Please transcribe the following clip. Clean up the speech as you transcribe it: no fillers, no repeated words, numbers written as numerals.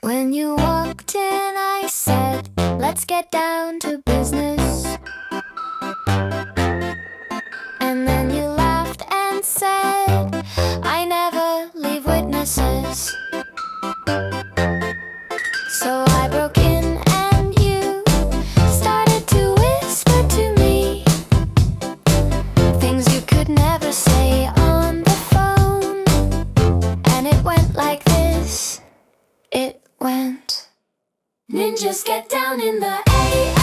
When you walked in, I said, let's get down to business. And then you laughed and said, I never leave witnesses. So I broke in and you started to whisper to me things you could never say on the phone. And it went like this. It went: ninjas get down in the AM.